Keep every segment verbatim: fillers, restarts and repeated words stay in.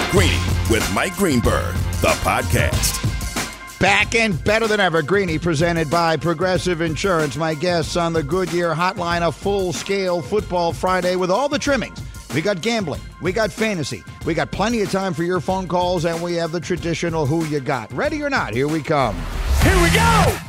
Greeny with Mike Greenberg, the podcast. Back and better than ever. Greeny presented by Progressive Insurance. My guests on the Goodyear Hotline, a full-scale football Friday with all the trimmings. We got gambling. We got fantasy. We got plenty of time for your phone calls, and we have the traditional who you got. Ready or not, here we come. Here we go!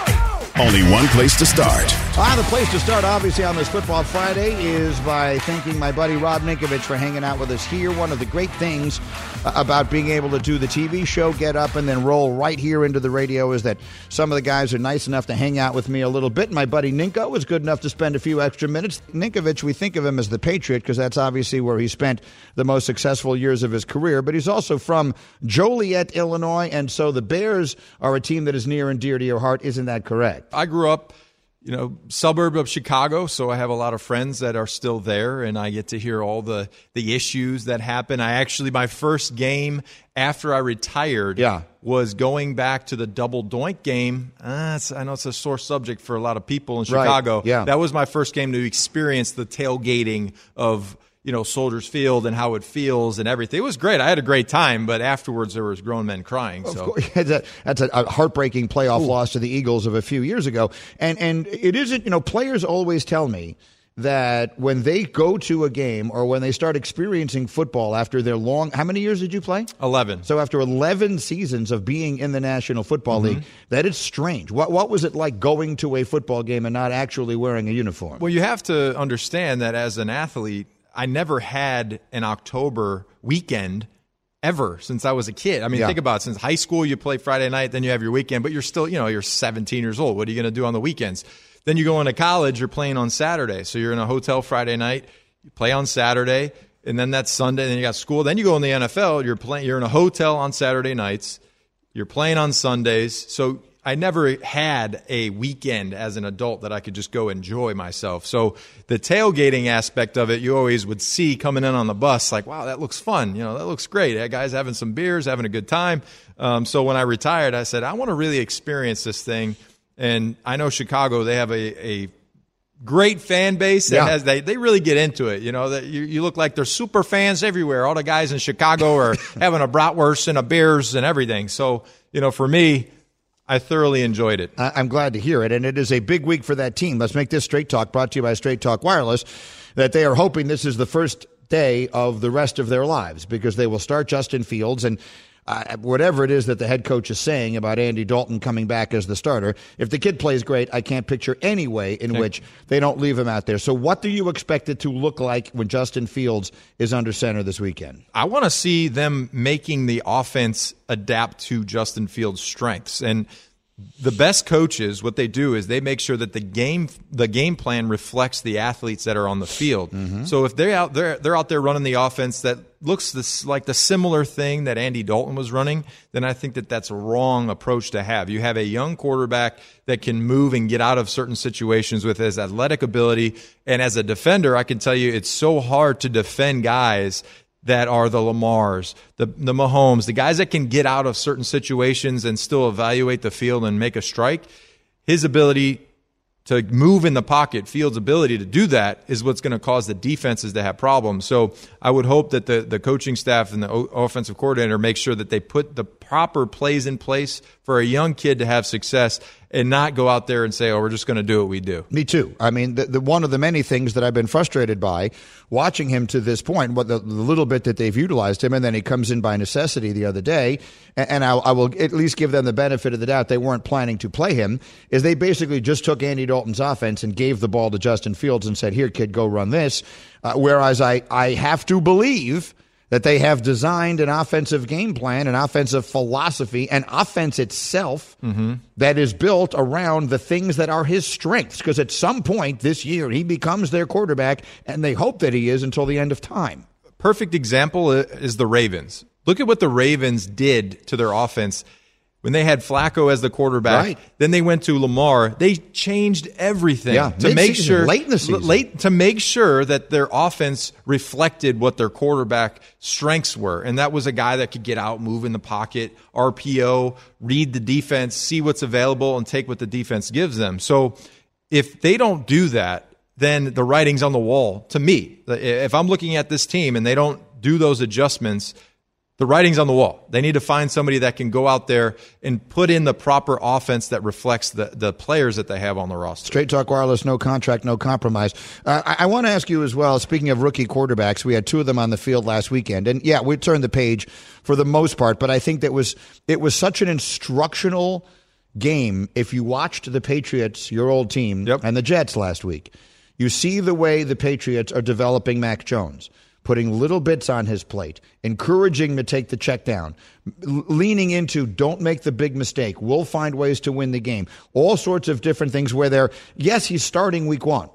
Only one place to start. Ah, the place to start, obviously, on this Football Friday is by thanking my buddy Rob Ninkovich for hanging out with us here. One of the great things about being able to do the T V show, get up, and then roll right here into the radio is that some of the guys are nice enough to hang out with me a little bit. My buddy Ninko was good enough to spend a few extra minutes. Ninkovich, we think of him as the Patriot because that's obviously where he spent the most successful years of his career. But he's also from Joliet, Illinois, and so the Bears are a team that is near and dear to your heart. Isn't that correct? I grew up, you know, suburb of Chicago, so I have a lot of friends that are still there, and I get to hear all the, the issues that happen. I actually, my first game after I retired yeah. was going back to the double doink game. Uh, it's, I know it's a sore subject for a lot of people in Right. Chicago. Yeah. That was my first game to experience the tailgating of, you know, Soldiers Field and how it feels and everything. It was great. I had a great time, but afterwards there was grown men crying. So. Of course, that's a, that's a heartbreaking playoff Ooh. loss to the Eagles of a few years ago. And and it isn't, you know, players always tell me that when they go to a game or when they start experiencing football after their long, how many years did you play? eleven. So after eleven seasons of being in the National Football Mm-hmm. League, that is strange. What what was it like going to a football game and not actually wearing a uniform? Well, you have to understand that as an athlete, I never had an October weekend ever since I was a kid. I mean, yeah. think about it. Since high school, you play Friday night, then you have your weekend, but you're still, you know, you're seventeen years old. What are you going to do on the weekends? Then you go into college, you're playing on Saturday. So you're in a hotel Friday night, you play on Saturday, and then that's Sunday, then you got school. Then you go in the N F L, you're playing, you're in a hotel on Saturday nights, you're playing on Sundays. So I never had a weekend as an adult that I could just go enjoy myself. So the tailgating aspect of it, you always would see coming in on the bus, like, wow, that looks fun. You know, that looks great. That guy's having some beers, having a good time. Um, so when I retired, I said, I want to really experience this thing. And I know Chicago, they have a, a great fan base that yeah. has they they really get into it. You know, that you, you look like they're super fans everywhere. All the guys in Chicago are having a bratwurst and a beers and everything. So, you know, for me, I thoroughly enjoyed it. I'm glad to hear it, and it is a big week for that team. Let's make this Straight Talk, brought to you by Straight Talk Wireless, that they are hoping this is the first day of the rest of their lives because they will start Justin Fields, and uh, whatever it is that the head coach is saying about Andy Dalton coming back as the starter, if the kid plays great, I can't picture any way in okay. which they don't leave him out there. So what do you expect it to look like when Justin Fields is under center this weekend? I want to see them making the offense adapt to Justin Fields' strengths. And the best coaches, what they do is they make sure that the game the game plan reflects the athletes that are on the field. Mm-hmm. So if they're out there, they're out there running the offense that looks this, like the similar thing that Andy Dalton was running, then I think that that's a wrong approach to have. You have a young quarterback that can move and get out of certain situations with his athletic ability. And as a defender, I can tell you it's so hard to defend guys that are the Lamars, the the Mahomes, the guys that can get out of certain situations and still evaluate the field and make a strike. His ability to move in the pocket, Fields' ability to do that is what's going to cause the defenses to have problems. So I would hope that the, the coaching staff and the o- offensive coordinator make sure that they put the proper plays in place for a young kid to have success and not go out there and say, oh, we're just going to do what we do. Me too. I mean, the, the one of the many things that I've been frustrated by watching him to this point, what the, the little bit that they've utilized him, and then he comes in by necessity the other day, and, and I, I will at least give them the benefit of the doubt they weren't planning to play him, is they basically just took Andy Dalton's offense and gave the ball to Justin Fields and said, here, kid, go run this. Uh, whereas I, I have to believe that they have designed an offensive game plan, an offensive philosophy, an offense itself mm-hmm. that is built around the things that are his strengths. Because at some point this year, he becomes their quarterback, and they hope that he is until the end of time. Perfect example is the Ravens. Look at what the Ravens did to their offense when they had Flacco as the quarterback. Right. Then they went to Lamar. They changed everything yeah, to make sure late in the season. Late, to make sure that their offense reflected what their quarterback strengths were, and that was a guy that could get out, move in the pocket, R P O, read the defense, see what's available, and take what the defense gives them. So if they don't do that, then the writing's on the wall to me. If I'm looking at this team and they don't do those adjustments, The writing's on the wall. They need to find somebody that can go out there and put in the proper offense that reflects the, the players that they have on the roster. Straight Talk Wireless, no contract, no compromise. Uh, I, I want to ask you as well, speaking of rookie quarterbacks, we had two of them on the field last weekend. And, yeah, we turned the page for the most part, but I think that was it was such an instructional game if you watched the Patriots, your old team, yep. and the Jets last week. You see the way the Patriots are developing Mac Jones, putting little bits on his plate, encouraging him to take the check down, l- leaning into don't make the big mistake. We'll find ways to win the game. All sorts of different things where they're, yes, he's starting week one.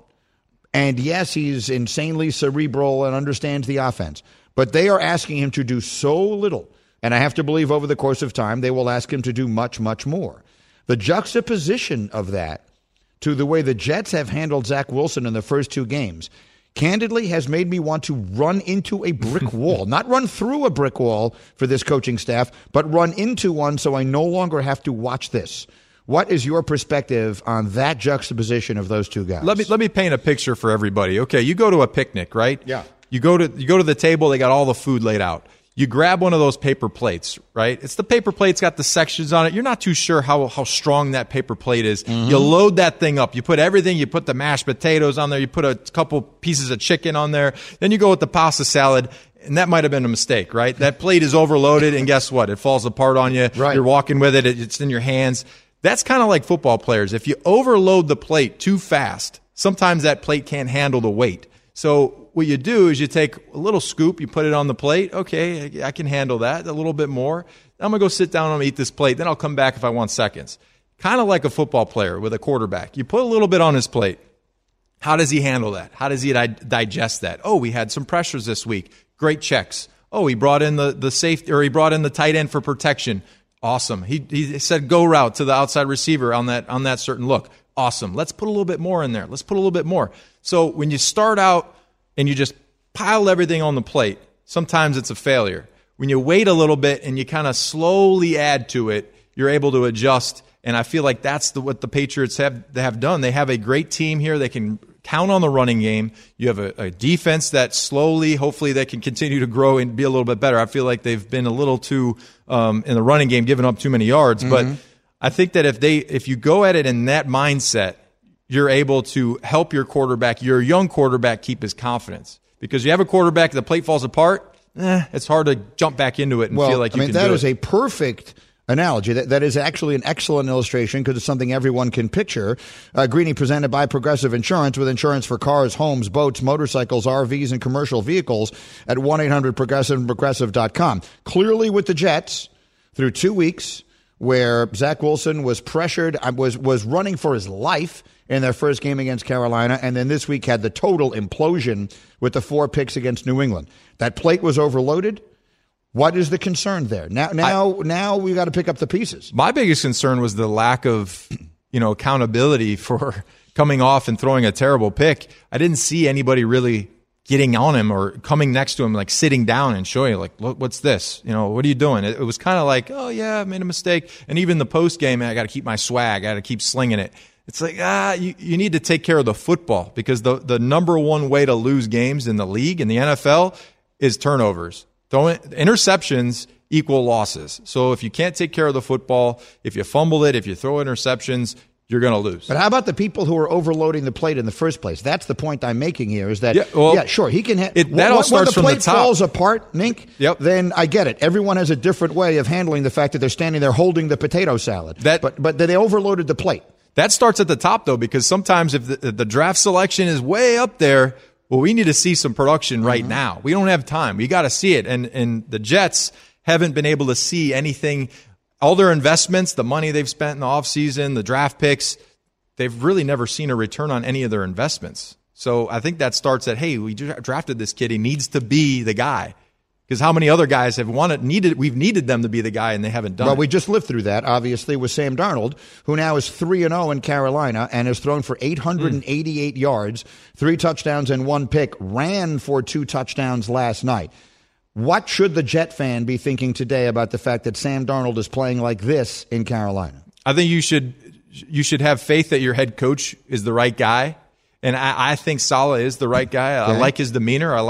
And yes, he's insanely cerebral and understands the offense. But they are asking him to do so little. And I have to believe over the course of time, they will ask him to do much, much more. The juxtaposition of that to the way the Jets have handled Zach Wilson in the first two games candidly has made me want to run into a brick wall. Not run through a brick wall for this coaching staff, but run into one so I no longer have to watch this. What is your perspective on that juxtaposition of those two guys? Let me let me paint a picture for everybody. Okay, you go to a picnic, right? Yeah. You go to you go to the table, they got all the food laid out. You grab one of those paper plates, right? It's the paper plate's got the sections on it. You're not too sure how, how strong that paper plate is. Mm-hmm. You load that thing up. You put everything. You put the mashed potatoes on there. You put a couple pieces of chicken on there. Then you go with the pasta salad. And that might have been a mistake, right? That plate is overloaded, and guess what? It falls apart on you. Right. You're walking with it. It's in your hands. That's kind of like football players. If you overload the plate too fast, sometimes that plate can't handle the weight. So what you do is you take a little scoop, you put it on the plate. Okay, I can handle that a little bit more. I'm going to go sit down and eat this plate. Then I'll come back if I want seconds. Kind of like a football player with a quarterback. You put a little bit on his plate. How does he handle that? How does he di- digest that? Oh, we had some pressures this week. Great checks. Oh, he brought in the, the safety, or he brought in the tight end for protection. Awesome. He he said go route to the outside receiver on that on that certain look. Awesome. Let's put a little bit more in there. Let's put a little bit more. So when you start out and you just pile everything on the plate, sometimes it's a failure. When you wait a little bit and you kind of slowly add to it, you're able to adjust. And I feel like that's the, what the Patriots have they have done. They have a great team here. They can count on the running game. You have a, a defense that slowly, hopefully, they can continue to grow and be a little bit better. I feel like they've been a little too um, in the running game, giving up too many yards. Mm-hmm. But I think that if they if you go at it in that mindset, you're able to help your quarterback, your young quarterback, keep his confidence. Because you have a quarterback, the plate falls apart, eh, it's hard to jump back into it and well, feel like you I mean, can do it. That is a perfect analogy. That, that is actually an excellent illustration because it's something everyone can picture. Uh, Greeny presented by Progressive Insurance with insurance for cars, homes, boats, motorcycles, R Vs, and commercial vehicles at one eight hundred progressive and progressive dot com. Clearly with the Jets, through two weeks where Zach Wilson was pressured, was was running for his life in their first game against Carolina, and then this week had the total implosion with the four picks against New England. That plate was overloaded. What is the concern there? Now, now, I, now we got to pick up the pieces. My biggest concern was the lack of, you know, accountability for coming off and throwing a terrible pick. I didn't see anybody really getting on him or coming next to him, like sitting down and showing, like, look, what's this? You know, what are you doing? It, it was kind of like, oh yeah, I made a mistake. And even the post game, I got to keep my swag. I got to keep slinging it. It's like, ah, you, you need to take care of the football because the, the number one way to lose games in the league, in the N F L, is turnovers. Don't, interceptions equal losses. So if you can't take care of the football, if you fumble it, if you throw interceptions, you're going to lose. But how about the people who are overloading the plate in the first place? That's the point I'm making here is that, yeah, well, yeah sure, he can ha- it, that all starts from the top. When the plate falls apart, Nink, yep. then I get it. Everyone has a different way of handling the fact that they're standing there holding the potato salad. That, but but they overloaded the plate. That starts at the top, though, because sometimes if the, the draft selection is way up there, well, we need to see some production right mm-hmm. now. We don't have time. We got to see it. And and the Jets haven't been able to see anything. All their investments, the money they've spent in the offseason, the draft picks, they've really never seen a return on any of their investments. So I think that starts at, hey, we drafted this kid. He needs to be the guy. Because how many other guys have wanted, needed, we've needed them to be the guy and they haven't done well, it. Well, we just lived through that, obviously, with Sam Darnold, who now is three and oh in Carolina and has thrown for eight hundred eighty-eight mm. yards, three touchdowns and one pick, ran for two touchdowns last night. What should the Jet fan be thinking today about the fact that Sam Darnold is playing like this in Carolina? I think you should you should have faith that your head coach is the right guy. And I, I think Saleh is the right guy. Okay. I like his demeanor. I like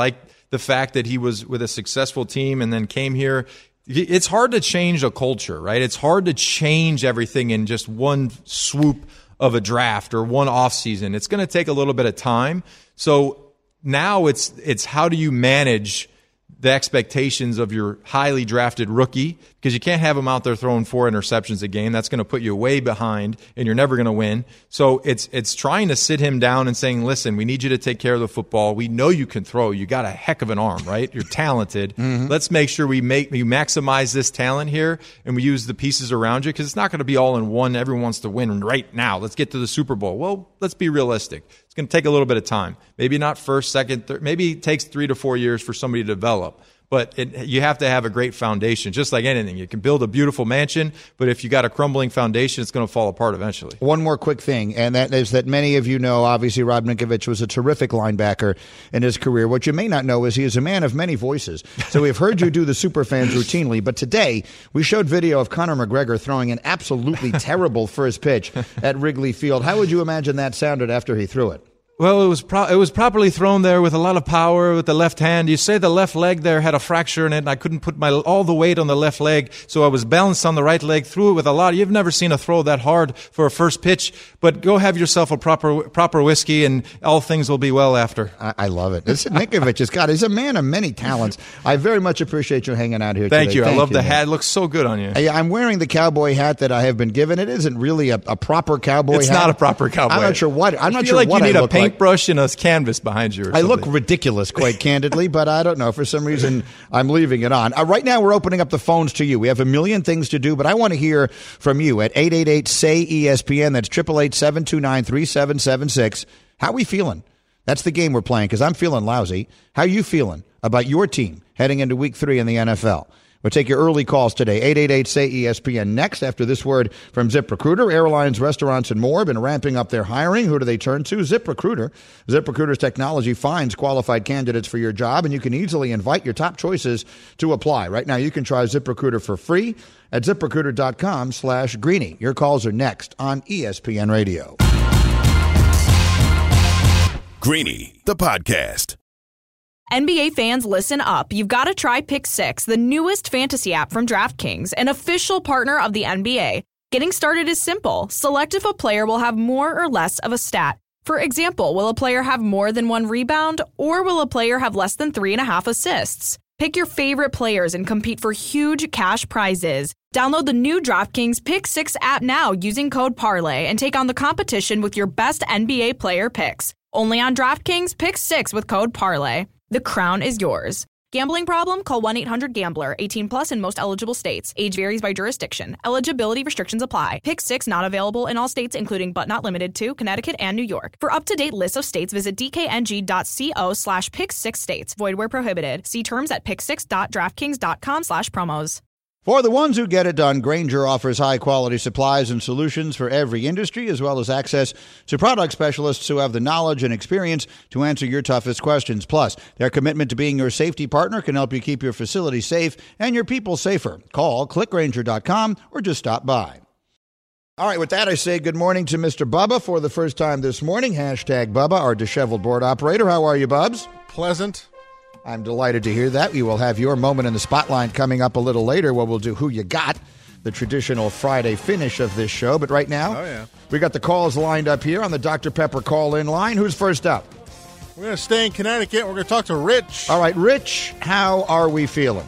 the fact that he was with a successful team and then came here. It's hard to change a culture, right? It's hard to change everything in just one swoop of a draft or one offseason. It's going to take a little bit of time. So now it's it's how do you manage the expectations of your highly drafted rookie, because you can't have him out there throwing four interceptions a game. That's going to put you way behind, and you're never going to win. So it's it's trying to sit him down and saying, listen, we need you to take care of the football. We know you can throw. You got a heck of an arm, right? You're talented. Mm-hmm. Let's make sure we make we maximize this talent here, and we use the pieces around you, because it's not going to be all in one. Everyone wants to win right now. Let's get to the Super Bowl. Well, let's be realistic. It's going to take a little bit of time. Maybe not first, second, third. Maybe it takes three to four years for somebody to develop. But it, you have to have a great foundation, just like anything. You can build a beautiful mansion, but if you got a crumbling foundation, it's going to fall apart eventually. One more quick thing, and that is that many of you know, obviously, Rob Ninkovich was a terrific linebacker in his career. What you may not know is he is a man of many voices. So we've heard you do the Superfans routinely, but today we showed video of Conor McGregor throwing an absolutely terrible first pitch at Wrigley Field. How would you imagine that sounded after he threw it? Well, it was pro- it was properly thrown there with a lot of power with the left hand. You say the left leg there had a fracture in it, and I couldn't put my all the weight on the left leg, so I was balanced on the right leg, threw it with a lot. You've never seen a throw that hard for a first pitch, but go have yourself a proper proper whiskey, and all things will be well after. I, I love it. This Ninkovich has got, he's a man of many talents. I very much appreciate you hanging out here Thank today. You. Thank I love you, the man. hat. It looks so good on you. I, I'm wearing the cowboy hat that I have been given. It isn't really a, a proper cowboy it's hat. It's not a proper cowboy I'm not sure what, I'm not I feel sure like what you need I a look like. paintbrush and a canvas behind you or I something. look ridiculous, quite candidly, but I don't know. For some reason, I'm leaving it on. Uh, right now, we're opening up the phones to you. We have a million things to do, but I want to hear from you at eight eight eight, S A Y, E S P N. That's eight eight eight, seven two nine, three seven seven six. How are we feeling? That's the game we're playing, because I'm feeling lousy. How are you feeling about your team heading into week three in the N F L? We'll take your early calls today, eight eight eight, S A Y, E S P N. Next, after this word from ZipRecruiter, airlines, restaurants, and more have been ramping up their hiring. Who do they turn to? ZipRecruiter. ZipRecruiter's technology finds qualified candidates for your job, and you can easily invite your top choices to apply. Right now, you can try ZipRecruiter for free at ZipRecruiter.com slash Greeny. Your calls are next on E S P N Radio. Greeny, the podcast. N B A fans, listen up. You've got to try Pick Six, the newest fantasy app from DraftKings, an official partner of the N B A. Getting started is simple. Select if a player will have more or less of a stat. For example, will a player have more than one rebound, or will a player have less than three and a half assists? Pick your favorite players and compete for huge cash prizes. Download the new DraftKings Pick Six app now using code Parlay and take on the competition with your best N B A player picks. Only on DraftKings Pick Six with code Parlay. The crown is yours. Gambling problem? Call one eight hundred gambler. eighteen plus in most eligible states. Age varies by jurisdiction. Eligibility restrictions apply. Pick Six not available in all states, including but not limited to Connecticut and New York. For up-to-date lists of states, visit dkng.co slash pick six states. Void where prohibited. See terms at pick six dot draftkings dot com slash promos. For the ones who get it done, Grainger offers high-quality supplies and solutions for every industry, as well as access to product specialists who have the knowledge and experience to answer your toughest questions. Plus, their commitment to being your safety partner can help you keep your facility safe and your people safer. Call click grainger dot com or just stop by. All right, with that, I say good morning to Mister Bubba for the first time this morning. Hashtag Bubba, our disheveled board operator. How are you, Bubs? Pleasant. I'm delighted to hear that. You will have your moment in the spotlight coming up a little later, where we'll do Who You Got, the traditional Friday finish of this show. But right now, oh, yeah. we got the calls lined up here on the Doctor Pepper call-in line. Who's first up? We're going to stay in Connecticut. We're going to talk to Rich. All right, Rich, how are we feeling?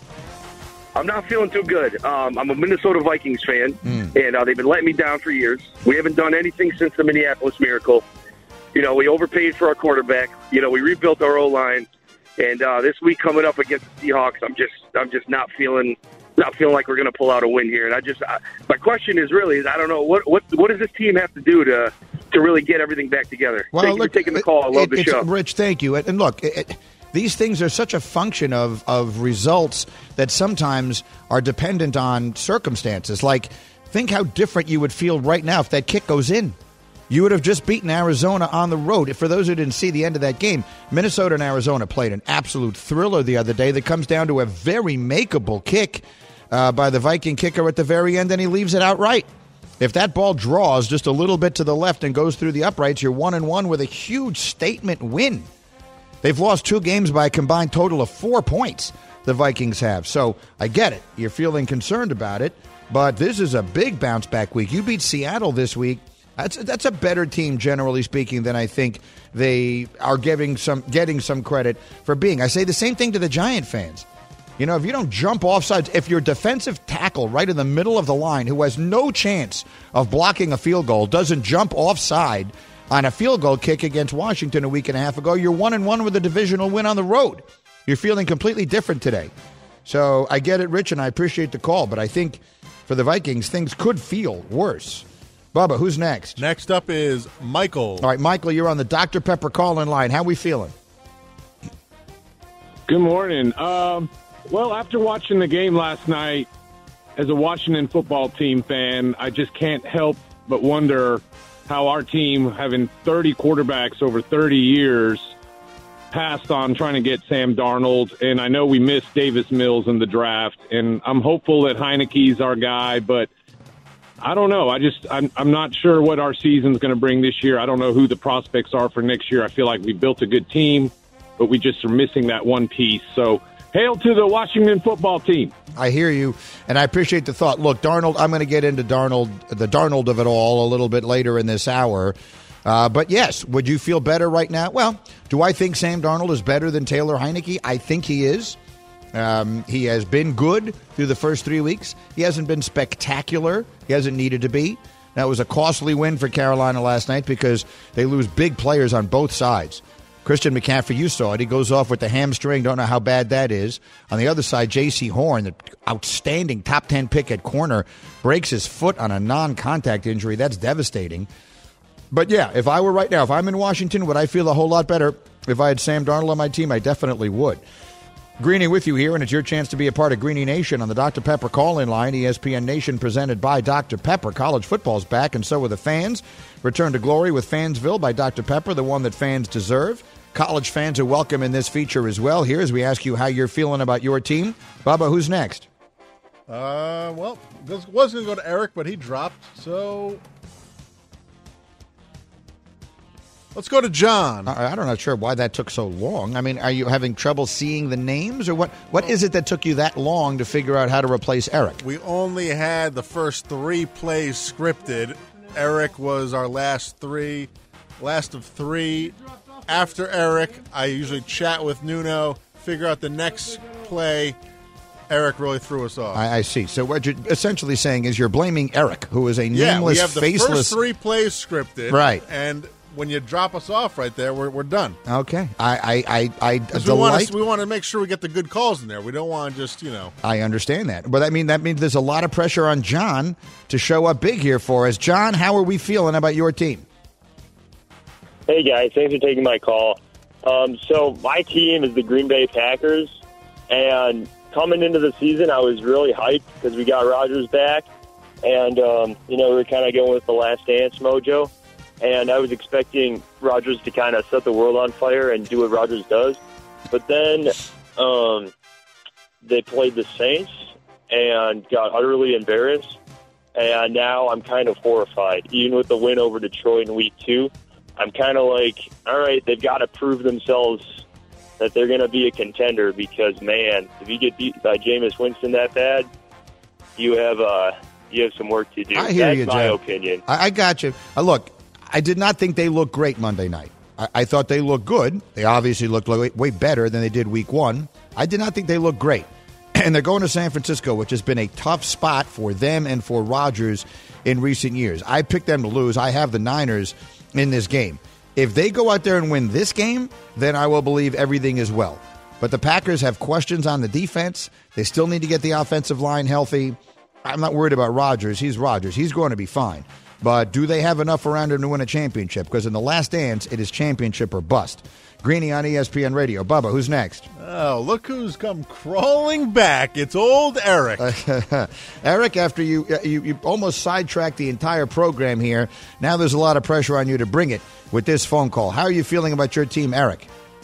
I'm not feeling too good. Um, I'm a Minnesota Vikings fan, Mm. and uh, they've been letting me down for years. We haven't done anything since the Minneapolis Miracle. You know, we overpaid for our quarterback. You know, we rebuilt our O-line. And uh, this week coming up against the Seahawks, I'm just I'm just not feeling not feeling like we're going to pull out a win here. And I just I, my question is really is I don't know what what what does this team have to do to to really get everything back together? Well, thank you look, for taking the call. I love it, the it's, show, Rich. Thank you. And look, it, it, these things are such a function of of results that sometimes are dependent on circumstances. Like, think how different you would feel right now if that kick goes in. You would have just beaten Arizona on the road. For those who didn't see the end of that game, Minnesota and Arizona played an absolute thriller the other day that comes down to a very makeable kick uh, by the Viking kicker at the very end, and he leaves it outright. If that ball draws just a little bit to the left and goes through the uprights, you're one and one with a huge statement win. They've lost two games by a combined total of four points, the Vikings have. So I get it. You're feeling concerned about it, but this is a big bounce-back week. You beat Seattle this week. That's that's a better team, generally speaking, than I think they are giving some getting some credit for being. I say the same thing to the Giant fans. You know, if you don't jump off sides, if your defensive tackle right in the middle of the line who has no chance of blocking a field goal doesn't jump offside on a field goal kick against Washington a week and a half ago, you're one and one with a divisional win on the road. You're feeling completely different today. So I get it, Rich, and I appreciate the call, but I think for the Vikings, things could feel worse. Bubba, who's next? Next up is Michael. All right, Michael, you're on the Doctor Pepper call-in line. How we feeling? Good morning. Um, well, after watching the game last night, as a Washington football team fan, I just can't help but wonder how our team, having thirty quarterbacks over thirty years, passed on trying to get Sam Darnold. And I know we missed Davis Mills in the draft, and I'm hopeful that Heineke's our guy, but I don't know. I just, I'm, I'm not sure what our season's going to bring this year. I don't know who the prospects are for next year. I feel like we built a good team, but we just are missing that one piece. So hail to the Washington football team. I hear you, and I appreciate the thought. Look, Darnold, I'm going to get into Darnold, the Darnold of it all a little bit later in this hour. Uh, but yes, would you feel better right now? Well, do I think Sam Darnold is better than Taylor Heineke? I think he is. Um, he has been good through the first three weeks. He hasn't been spectacular. He hasn't needed to be. That was a costly win for Carolina last night because they lose big players on both sides. Christian McCaffrey, you saw it. He goes off with the hamstring. Don't know how bad that is. On the other side, J C Horn, the outstanding top ten pick at corner, breaks his foot on a non-contact injury. That's devastating. But yeah, if I were right now, if I'm in Washington, would I feel a whole lot better if I had Sam Darnold on my team? I definitely would. Greeny with you here, and it's your chance to be a part of Greeny Nation on the Doctor Pepper call-in line. E S P N Nation presented by Doctor Pepper. College football's back, and so are the fans. Return to glory with Fansville by Doctor Pepper, the one that fans deserve. College fans are welcome in this feature as well. Here, as we ask you how you're feeling about your team. Bubba, who's next? Uh, well, this was going to go to Eric, but he dropped, so let's go to John. I, I'm not sure why that took so long. I mean, are you having trouble seeing the names, or what? What is it that took you that long to figure out how to replace Eric? We only had the first three plays scripted. Eric was our last three, last of three. After Eric, I usually chat with Nuno, figure out the next play. Eric really threw us off. I, I see. So what you're essentially saying is you're blaming Eric, who is a nameless, yeah, we have the faceless. first three plays scripted, right? And when you drop us off right there, we're we're done. Okay, I I I, I we delight. want, to, we want to make sure we get the good calls in there. We don't want to just you know. I understand that, but I mean that means there's a lot of pressure on John to show up big here for us. John, how are we feeling about your team? Hey, guys. Thanks for taking my call. Um, so my team is the Green Bay Packers, and coming into the season, I was really hyped because we got Rodgers back, and, um, you know, we were kind of going with the last dance mojo, and I was expecting Rodgers to kind of set the world on fire and do what Rodgers does. But then um, they played the Saints and got utterly embarrassed, and now I'm kind of horrified. Even with the win over Detroit in week two, I'm kind of like, all right, they've got to prove themselves that they're going to be a contender because, man, if you get beat by Jameis Winston that bad, you have uh, you have some work to do. I hear That's you, my Joe. opinion. I, I got you. Uh, look, I did not think they looked great Monday night. I, I thought they looked good. They obviously looked way, way better than they did week one. I did not think they looked great. And they're going to San Francisco, which has been a tough spot for them and for Rodgers in recent years. I picked them to lose. I have the Niners in this game. If they go out there and win this game, then I will believe everything is well. But the Packers have questions on the defense. They still need to get the offensive line healthy. I'm not worried about Rodgers. He's Rodgers. He's going to be fine. But do they have enough around him to win a championship? Because in the last dance, it is championship or bust. Greeny on E S P N Radio. Bubba, who's next? Oh, look who's come crawling back. It's old Eric. Eric, after you, you you almost sidetracked the entire program here, now there's a lot of pressure on you to bring it with this phone call. How are you feeling about your team, Eric?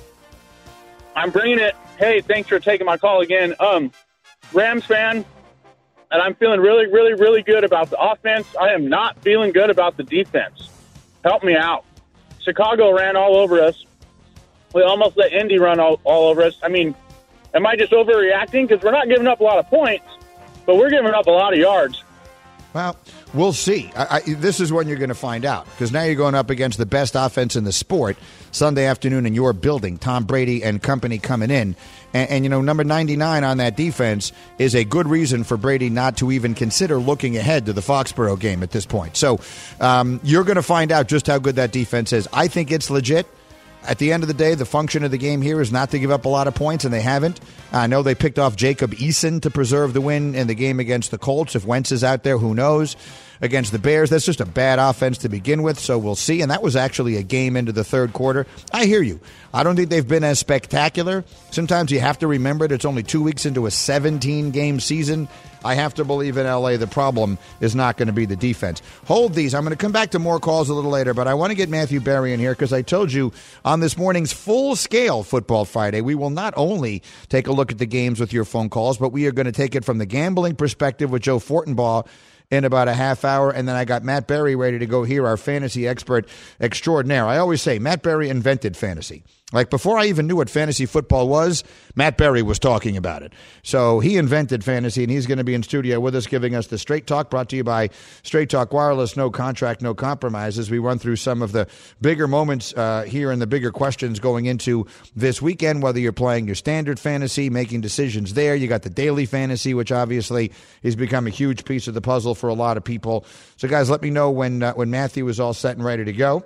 I'm bringing it. Hey, thanks for taking my call again. Um, Rams fan, and I'm feeling really, really, really good about the offense. I am not feeling good about the defense. Help me out. Chicago ran all over us. we almost let Indy run all, all over us. I mean, am I just overreacting? Because we're not giving up a lot of points, but we're giving up a lot of yards. Well, we'll see. I, I, this is when you're going to find out, because now you're going up against the best offense in the sport Sunday afternoon in your building. Tom Brady and company coming in. And, and, you know, number ninety-nine on that defense is a good reason for Brady not to even consider looking ahead to the Foxborough game at this point. So um, you're going to find out just how good that defense is. I think it's legit. At the end of the day, the function of the game here is not to give up a lot of points, and they haven't. I know they picked off Jacob Eason to preserve the win in the game against the Colts. If Wentz is out there, who knows? Against the Bears, that's just a bad offense to begin with, so we'll see. And that was actually a game into the third quarter. I hear you. I don't think they've been as spectacular. Sometimes you have to remember that it's only two weeks into a seventeen-game season. I have to believe in L A the problem is not going to be the defense. Hold these. I'm going to come back to more calls a little later, but I want to get Matthew Berry in here because I told you on this morning's full-scale Football Friday, we will not only take a look at the games with your phone calls, but we are going to take it from the gambling perspective with Joe Fortenbaugh in about a half hour, and then I got Matt Berry ready to go here, our fantasy expert extraordinaire. I always say Matt Berry invented fantasy. Like, before I even knew what fantasy football was, Matt Berry was talking about it. So he invented fantasy, and he's going to be in studio with us giving us the Straight Talk, brought to you by Straight Talk Wireless. No contract, no compromise, as we run through some of the bigger moments uh, here and the bigger questions going into this weekend, whether you're playing your standard fantasy, making decisions there. You got the daily fantasy, which obviously has become a huge piece of the puzzle for a lot of people. So, guys, let me know when uh, when Matthew is all set and ready to go.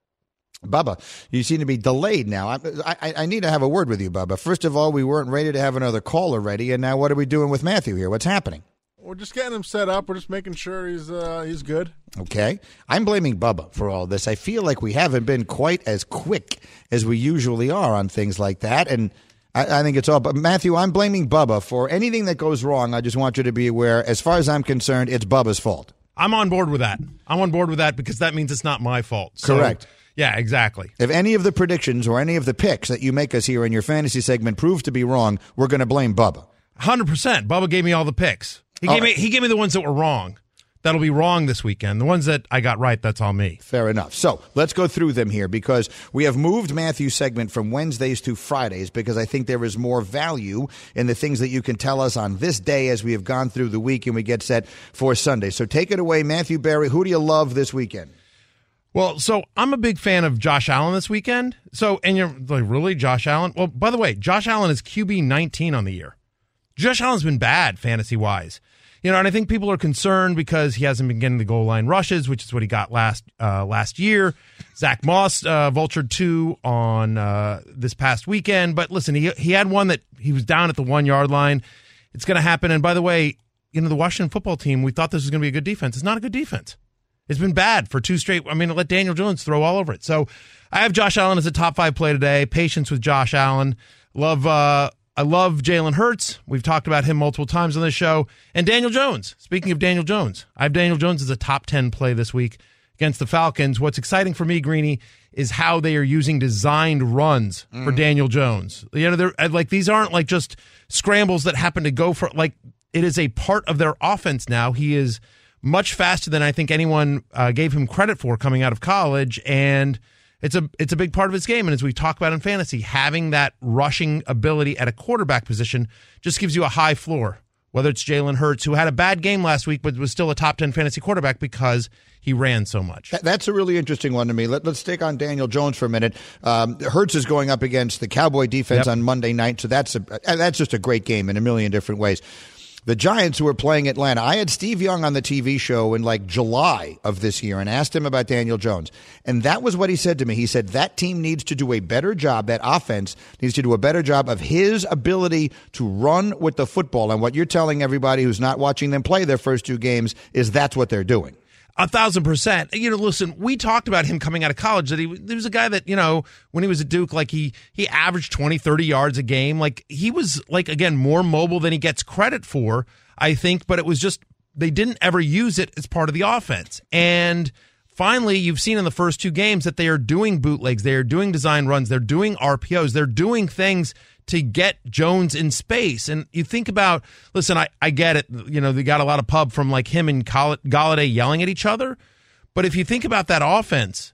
Bubba, you seem to be delayed now. I, I, I need to have a word with you, Bubba. First of all, we weren't ready to have another caller ready, and now what are we doing with Matthew here? What's happening? We're just getting him set up. We're just making sure he's uh, he's good. Okay. I'm blaming Bubba for all this. I feel like we haven't been quite as quick as we usually are on things like that, and I, I think it's all. But Matthew, I'm blaming Bubba for anything that goes wrong. I just want you to be aware, as far as I'm concerned, it's Bubba's fault. I'm on board with that. I'm on board with that because that means it's not my fault. So, correct. Yeah, exactly. If any of the predictions or any of the picks that you make us here in your fantasy segment prove to be wrong, we're going to blame Bubba. one hundred percent. Bubba gave me all the picks. He all gave right. me he gave me the ones that were wrong. That'll be wrong this weekend. The ones that I got right, that's all me. Fair enough. So let's go through them here because we have moved Matthew's segment from Wednesdays to Fridays because I think there is more value in the things that you can tell us on this day as we have gone through the week and we get set for Sunday. So take it away, Matthew Berry. Who do you love this weekend? Well, so I'm a big fan of Josh Allen this weekend. So, and you're like, really, Josh Allen? Well, by the way, Josh Allen is Q B nineteen on the year. Josh Allen's been bad fantasy-wise. You know, and I think people are concerned because he hasn't been getting the goal line rushes, which is what he got last uh, last year. Zach Moss uh, vultured two on uh, this past weekend. But listen, he he had one that he was down at the one-yard line. It's going to happen. And by the way, you know, the Washington football team, we thought this was going to be a good defense. It's not a good defense. It's been bad for two straight. I mean, let Daniel Jones throw all over it. So I have Josh Allen as a top five play today. Patience with Josh Allen. Love, uh, I love Jalen Hurts. We've talked about him multiple times on this show. And Daniel Jones. Speaking of Daniel Jones, I have Daniel Jones as a top ten play this week against the Falcons. What's exciting for me, Greeny, is how they are using designed runs mm. for Daniel Jones. You know, they're like these aren't like just scrambles that happen to go for like it is a part of their offense now. He is much faster than I think anyone uh, gave him credit for coming out of college, and it's a it's a big part of his game. And as we talk about in fantasy, having that rushing ability at a quarterback position just gives you a high floor. Whether it's Jalen Hurts, who had a bad game last week but was still a top ten fantasy quarterback because he ran so much. That's a really interesting one to me. Let, let's take on Daniel Jones for a minute. Um, Hurts is going up against the Cowboy defense yep. on Monday night, so that's a, that's just a great game in a million different ways. The Giants, who are playing Atlanta, I had Steve Young on the T V show in like July of this year and asked him about Daniel Jones. And that was what he said to me. He said that team needs to do a better job, that offense needs to do a better job of his ability to run with the football. And what you're telling everybody who's not watching them play their first two games is that's what they're doing. A thousand percent. You know, listen, we talked about him coming out of college, that he, he was a guy that, you know, when he was at Duke, like he, he averaged twenty, thirty yards a game. Like he was like, again, more mobile than he gets credit for, I think, but it was just, they didn't ever use it as part of the offense. And finally, you've seen in the first two games that they are doing bootlegs. They are doing design runs. They're doing R P Os. They're doing things to get Jones in space. And you think about, listen, I, I get it. You know, they got a lot of pub from like him and Galladay yelling at each other. But if you think about that offense,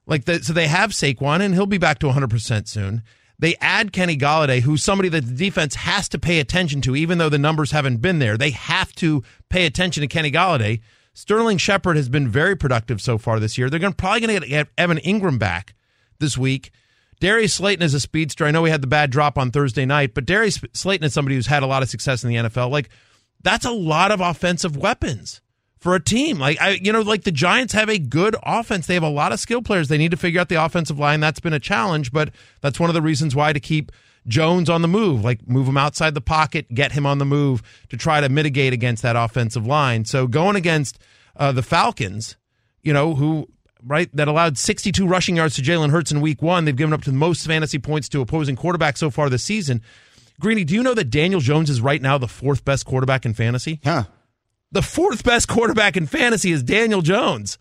Like the, so they have Saquon, and he'll be back to one hundred percent soon. They add Kenny Golladay, who's somebody that the defense has to pay attention to, even though the numbers haven't been there. They have to pay attention to Kenny Golladay. Sterling Shepard has been very productive so far this year. They're gonna, probably going to get Evan Ingram back this week. Darius Slayton is a speedster. I know he had the bad drop on Thursday night, but Darius Slayton is somebody who's had a lot of success in the N F L. Like, that's a lot of offensive weapons for a team. Like, I, you know, like the Giants have a good offense. They have a lot of skill players. They need to figure out the offensive line. That's been a challenge, but that's one of the reasons why to keep Jones on the move, like move him outside the pocket, get him on the move to try to mitigate against that offensive line. So going against uh, the Falcons, you know, who, right, that allowed sixty-two rushing yards to Jalen Hurts in week one. They've given up to the most fantasy points to opposing quarterbacks so far this season. Greeny, do you know that Daniel Jones is right now the fourth best quarterback in fantasy? Huh. The fourth best quarterback in fantasy is Daniel Jones.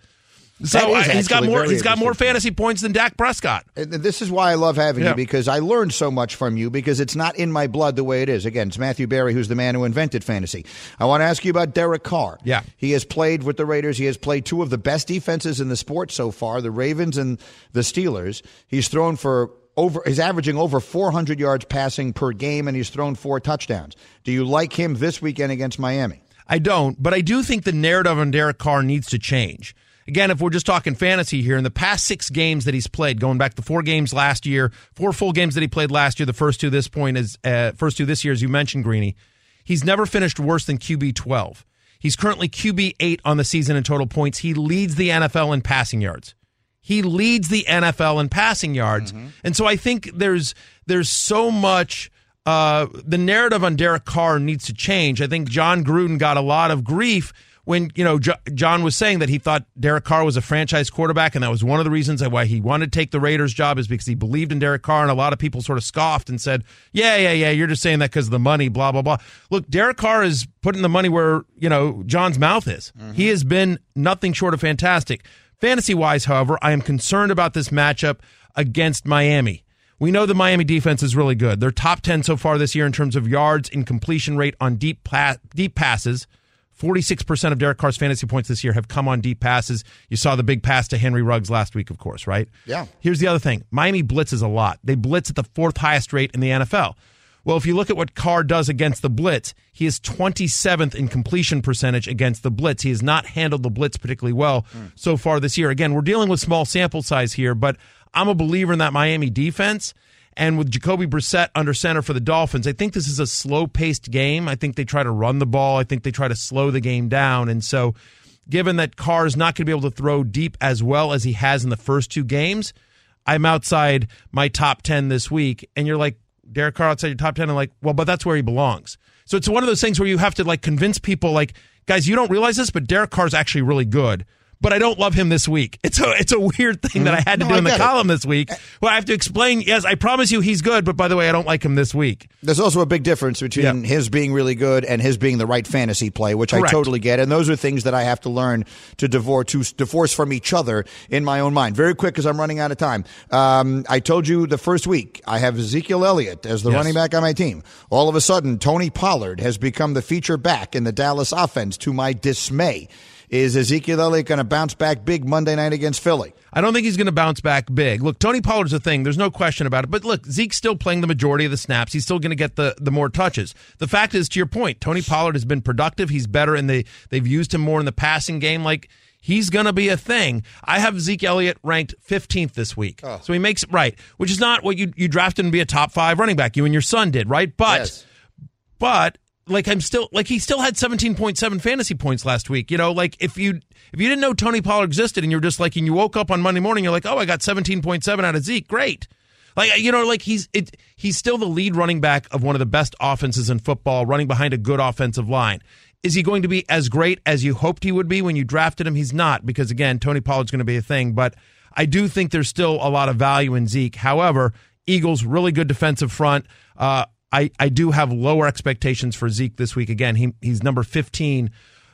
So uh, he's got more he's got more fantasy points than Dak Prescott. And this is why I love having yeah. you, because I learned so much from you, because it's not in my blood the way it is. Again, it's Matthew Berry who's the man who invented fantasy. I want to ask you about Derek Carr. Yeah. He has played with the Raiders. He has played two of the best defenses in the sport so far, the Ravens and the Steelers. He's thrown for over he's averaging over four hundred yards passing per game, and he's thrown four touchdowns. Do you like him this weekend against Miami? I don't, but I do think the narrative on Derek Carr needs to change. Again, if we're just talking fantasy here, in the past six games that he's played, going back to four games last year, four full games that he played last year, the first two this point is uh, first two this year, as you mentioned, Greeny, he's never finished worse than Q B twelve. He's currently Q B eight on the season in total points. He leads the N F L in passing yards. He leads the N F L in passing yards, mm-hmm. and so I think there's there's so much. Uh, the narrative on Derek Carr needs to change. I think John Gruden got a lot of grief when, you know, J- John was saying that he thought Derek Carr was a franchise quarterback, and that was one of the reasons why he wanted to take the Raiders job, is because he believed in Derek Carr, and a lot of people sort of scoffed and said, yeah, yeah, yeah, you're just saying that because of the money, blah, blah, blah. Look, Derek Carr is putting the money where, you know, John's mouth is. Mm-hmm. He has been nothing short of fantastic. Fantasy-wise, however, I am concerned about this matchup against Miami. We know the Miami defense is really good. They're top ten so far this year in terms of yards and completion rate on deep pla- deep passes. forty-six percent of Derek Carr's fantasy points this year have come on deep passes. You saw the big pass to Henry Ruggs last week, of course, right? Yeah. Here's the other thing. Miami blitzes a lot. They blitz at the fourth highest rate in the N F L. Well, if you look at what Carr does against the blitz, he is twenty-seventh in completion percentage against the blitz. He has not handled the blitz particularly well mm. so far this year. Again, we're dealing with small sample size here, but I'm a believer in that Miami defense. And with Jacoby Brissett under center for the Dolphins, I think this is a slow-paced game. I think they try to run the ball. I think they try to slow the game down. And so given that Carr is not going to be able to throw deep as well as he has in the first two games, I'm outside my top ten this week. And you're like, Derek Carr outside your top ten? And like, well, but that's where he belongs. So it's one of those things where you have to like convince people, like, guys, you don't realize this, but Derek Carr's actually really good. But I don't love him this week. It's a it's a weird thing that I had to no, do in the it. column this week. Well, I have to explain, yes, I promise you he's good, but by the way, I don't like him this week. There's also a big difference between yeah. his being really good and his being the right fantasy play, which Correct. I totally get. And those are things that I have to learn to divorce, to divorce from each other in my own mind. Very quick, because I'm running out of time. Um, I told you the first week, I have Ezekiel Elliott as the yes. running back on my team. All of a sudden, Tony Pollard has become the feature back in the Dallas offense, to my dismay. Is Ezekiel Elliott going to bounce back big Monday night against Philly? I don't think he's going to bounce back big. Look, Tony Pollard's a thing. There's no question about it. But look, Zeke's still playing the majority of the snaps. He's still going to get the, the more touches. The fact is, to your point, Tony Pollard has been productive. He's better, and they, they've used him more in the passing game. Like, he's going to be a thing. I have Zeke Elliott ranked fifteenth this week. Oh. So he makes it right, which is not what you, you drafted him to be a top five running back. You and your son did, right? But, yes. but, like, I'm still, like, he still had seventeen point seven fantasy points last week. You know, like, if you, if you didn't know Tony Pollard existed and you're just like, and you woke up on Monday morning, you're like, oh, I got seventeen point seven out of Zeke. Great. Like, you know, like he's, it, he's still the lead running back of one of the best offenses in football, running behind a good offensive line. Is he going to be as great as you hoped he would be when you drafted him? He's not, because again, Tony Pollard's going to be a thing, but I do think there's still a lot of value in Zeke. However, Eagles, really good defensive front. Uh, I, I do have lower expectations for Zeke this week. Again, he he's number fifteen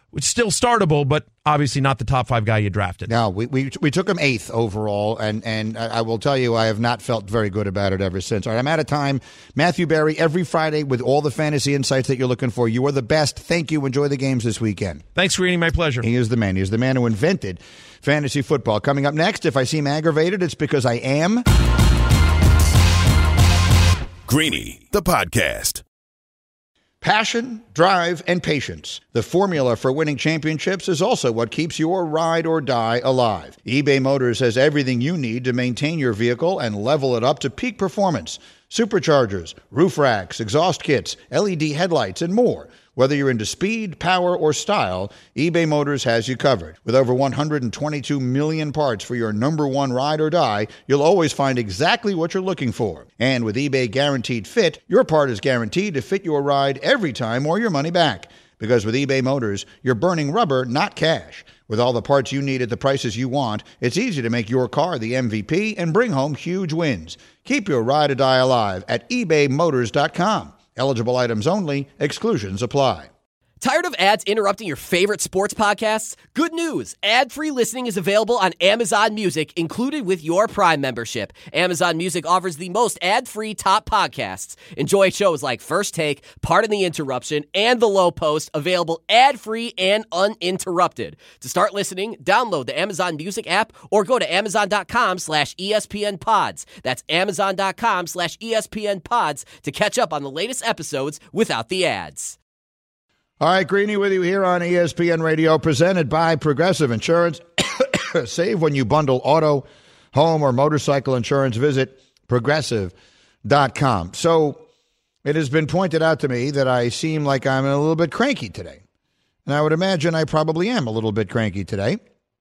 It's still startable, but obviously not the top five guy you drafted. No, we we, we took him eighth overall, and, and I will tell you, I have not felt very good about it ever since. All right, I'm out of time. Matthew Berry, every Friday with all the fantasy insights that you're looking for. You are the best. Thank you. Enjoy the games this weekend. Thanks, Greeny. My pleasure. He is the man. He is the man who invented fantasy football. Coming up next, if I seem aggravated, it's because I am. Greeny, the podcast. Passion, drive, and patience. The formula for winning championships is also what keeps your ride or die alive. eBay Motors has everything you need to maintain your vehicle and level it up to peak performance. Superchargers, roof racks, exhaust kits, L E D headlights, and more. Whether you're into speed, power, or style, eBay Motors has you covered. With over one hundred twenty-two million parts for your number one ride or die, you'll always find exactly what you're looking for. And with eBay Guaranteed Fit, your part is guaranteed to fit your ride every time or your money back. Because with eBay Motors, you're burning rubber, not cash. With all the parts you need at the prices you want, it's easy to make your car the M V P and bring home huge wins. Keep your ride or die alive at ebay motors dot com. Eligible items only. Exclusions apply. Tired of ads interrupting your favorite sports podcasts? Good news! Ad-free listening is available on Amazon Music, included with your Prime membership. Amazon Music offers the most ad-free top podcasts. Enjoy shows like First Take, Pardon the Interruption, and The Low Post, available ad-free and uninterrupted. To start listening, download the Amazon Music app or go to amazon.com slash ESPN pods. That's amazon.com slash ESPN pods to catch up on the latest episodes without the ads. All right, Greeny with you here on E S P N Radio, presented by Progressive Insurance. Save when you bundle auto, home, or motorcycle insurance. Visit progressive dot com. So it has been pointed out to me that I seem like I'm a little bit cranky today. And I would imagine I probably am a little bit cranky today.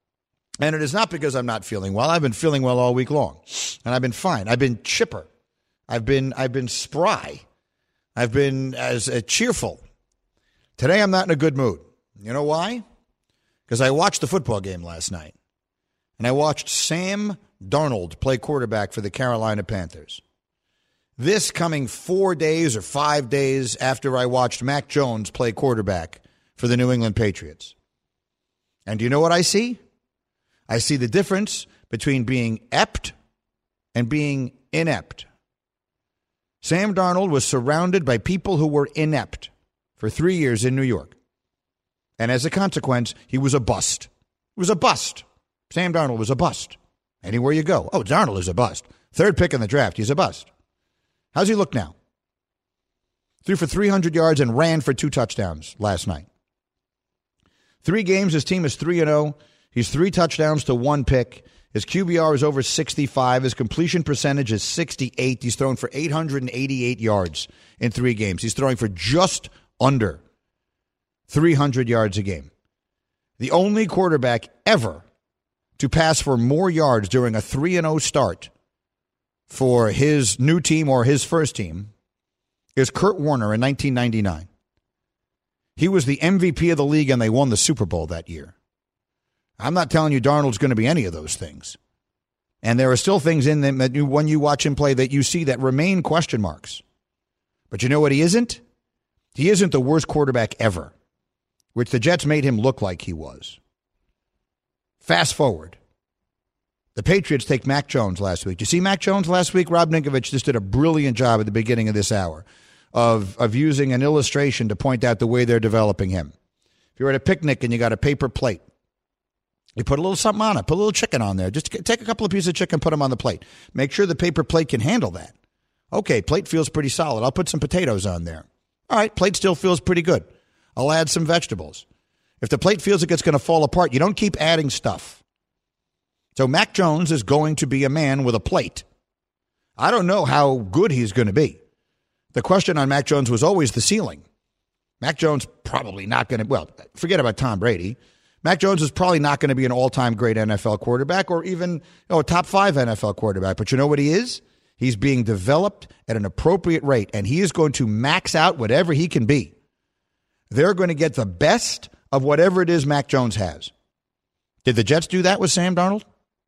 And it is not because I'm not feeling well. I've been feeling well all week long. And I've been fine. I've been chipper. I've been I've been spry. I've been as uh, cheerful. Today, I'm not in a good mood. You know why? Because I watched the football game last night, and I watched Sam Darnold play quarterback for the Carolina Panthers. This coming four days or five days after I watched Mac Jones play quarterback for the New England Patriots. And do you know what I see? I see the difference between being ept and being inept. Sam Darnold was surrounded by people who were inept for three years in New York. And as a consequence, he was a bust. He was a bust. Sam Darnold was a bust. Anywhere you go. Oh, Darnold is a bust. Third pick in the draft, he's a bust. How's he look now? Threw for three hundred yards and ran for two touchdowns last night. Three games, his team is three and oh. He's three touchdowns to one pick. His Q B R is over sixty-five. His completion percentage is sixty-eight. He's thrown for eight hundred eighty-eight yards in three games. He's throwing for just under three hundred yards a game. The only quarterback ever to pass for more yards during a three and oh start for his new team or his first team is Kurt Warner in nineteen ninety-nine. He was the M V P of the league, and they won the Super Bowl that year. I'm not telling you Darnold's going to be any of those things. And there are still things in them that you, when you watch him play that you see that remain question marks. But you know what he isn't? He isn't the worst quarterback ever, which the Jets made him look like he was. Fast forward. The Patriots take Mac Jones last week. Did you see Mac Jones last week? Rob Ninkovich just did a brilliant job at the beginning of this hour of, of using an illustration to point out the way they're developing him. If you're at a picnic and you got a paper plate, you put a little something on it, put a little chicken on there. Just take a couple of pieces of chicken, put them on the plate. Make sure the paper plate can handle that. Okay, plate feels pretty solid. I'll put some potatoes on there. All right, plate still feels pretty good. I'll add some vegetables. If the plate feels like it's going to fall apart, you don't keep adding stuff. So Mac Jones is going to be a man with a plate. I don't know how good he's going to be. The question on Mac Jones was always the ceiling. Mac Jones probably not going to, well, forget about Tom Brady. Mac Jones is probably not going to be an all-time great N F L quarterback or even you know, a top five N F L quarterback. But you know what he is? He's being developed at an appropriate rate, and he is going to max out whatever he can be. They're going to get the best of whatever it is Mac Jones has. Did the Jets do that with Sam Darnold?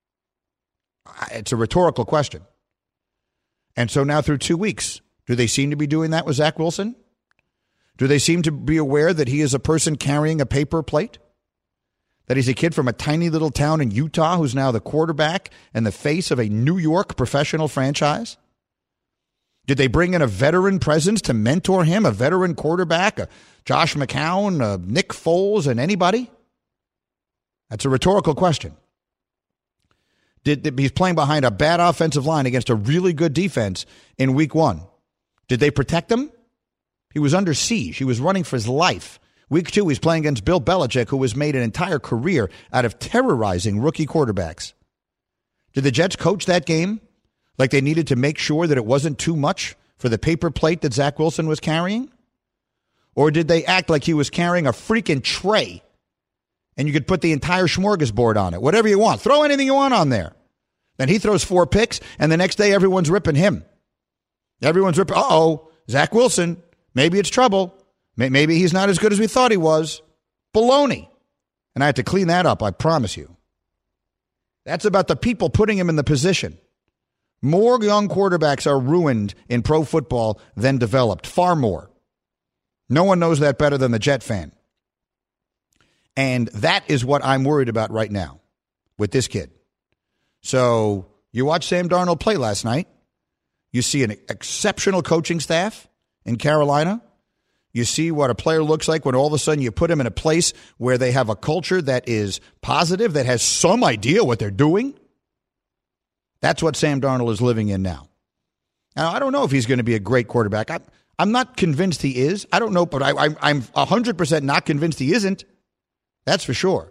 It's a rhetorical question. And so now through two weeks, do they seem to be doing that with Zach Wilson? Do they seem to be aware that he is a person carrying a paper plate? That he's a kid from a tiny little town in Utah who's now the quarterback and the face of a New York professional franchise? Did they bring in a veteran presence to mentor him, a veteran quarterback, a Josh McCown, a Nick Foles, and anybody? That's a rhetorical question. Did, did he's playing behind a bad offensive line against a really good defense in week one. Did they protect him? He was under siege. He was running for his life. Week two, he's playing against Bill Belichick, who has made an entire career out of terrorizing rookie quarterbacks. Did the Jets coach that game like they needed to make sure that it wasn't too much for the paper plate that Zach Wilson was carrying? Or did they act like he was carrying a freaking tray and you could put the entire smorgasbord on it? Whatever you want. Throw anything you want on there. Then he throws four picks, and the next day everyone's ripping him. Everyone's ripping, uh-oh, Zach Wilson, maybe it's trouble. Maybe he's not as good as we thought he was. Baloney. And I had to clean that up, I promise you. That's about the people putting him in the position. More young quarterbacks are ruined in pro football than developed. Far more. No one knows that better than the Jet fan. And that is what I'm worried about right now with this kid. So you watched Sam Darnold play last night. You see an exceptional coaching staff in Carolina. You see what a player looks like when all of a sudden you put him in a place where they have a culture that is positive, that has some idea what they're doing. That's what Sam Darnold is living in now. Now, I don't know if he's going to be a great quarterback. I, I'm not convinced he is. I don't know, but I, I, I'm one hundred percent not convinced he isn't. That's for sure.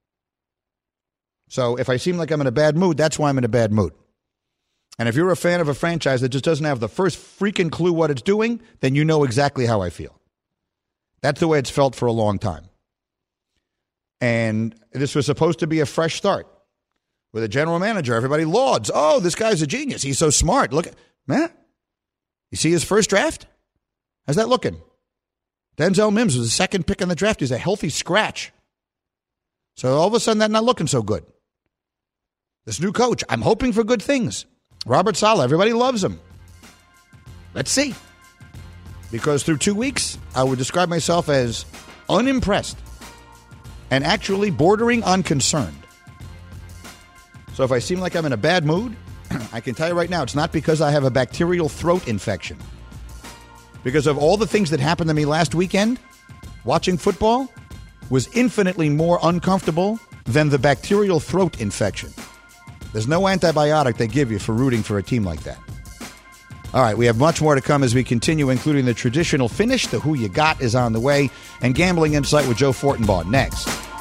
So if I seem like I'm in a bad mood, that's why I'm in a bad mood. And if you're a fan of a franchise that just doesn't have the first freaking clue what it's doing, then you know exactly how I feel. That's the way it's felt for a long time. And this was supposed to be a fresh start with a general manager. Everybody lauds. Oh, this guy's a genius. He's so smart. Look, man, you see his first draft? How's that looking? Denzel Mims was the second pick in the draft. He's a healthy scratch. So all of a sudden, that's not looking so good. This new coach, I'm hoping for good things. Robert Saleh, everybody loves him. Let's see. Because through two weeks, I would describe myself as unimpressed and actually bordering on concerned. So if I seem like I'm in a bad mood, I can tell you right now, it's not because I have a bacterial throat infection. Because of all the things that happened to me last weekend, watching football was infinitely more uncomfortable than the bacterial throat infection. There's no antibiotic they give you for rooting for a team like that. All right, we have much more to come as we continue, including the traditional finish. The Who You Got is on the way, and Gambling Insight with Joe Fortenbaugh next.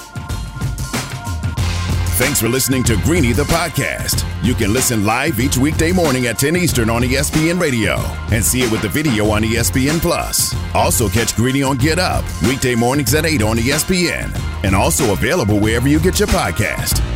Thanks for listening to Greeny the podcast. You can listen live each weekday morning at ten Eastern on E S P N Radio and see it with the video on E S P N Plus. Also catch Greeny on Get Up weekday mornings at eight on E S P N and also available wherever you get your podcast.